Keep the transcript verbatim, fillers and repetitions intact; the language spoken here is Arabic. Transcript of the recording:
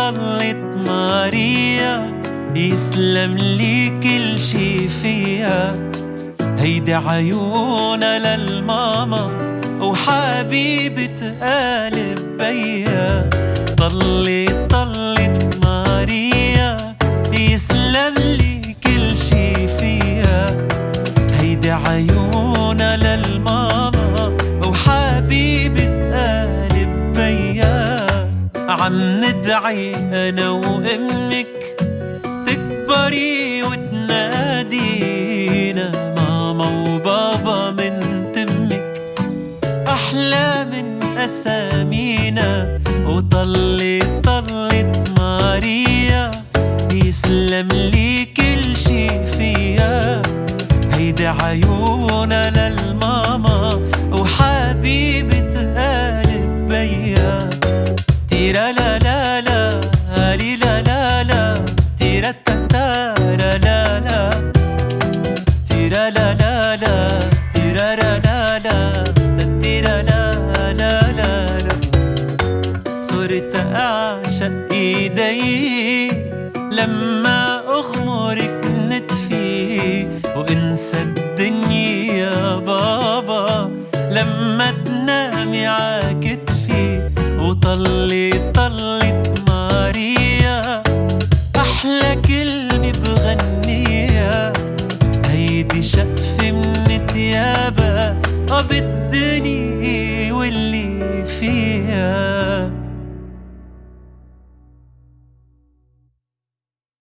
طلت ماريا يسلم لي كل شي فيها. هيدي عيونا للماما وحبيبة قلب بيا. طلت طلت ماريا يسلم لي كل شي فيها. هيدي عيونا للماما وحبيبة قلب بيا. عم ندعي أنا وأمك تكبري وتنادينا ماما وبابا من تمك أحلى من أسامينا. وطلت طلت ماريا يسلم لي كل شي فيها. هيدي عيونا للماما وحبيبة قلب بيا. تيرا لا لا لا لي لا لا لا تيرا تا لا لا لا تيرا لا لا لا تيرا لا لا لا تيرا لا لا لا لا. صرت أعشق إيدي لما أغمرك نتفي وانسى الدنيا يا بابا لما تنامي عكتفي. وطلي طلي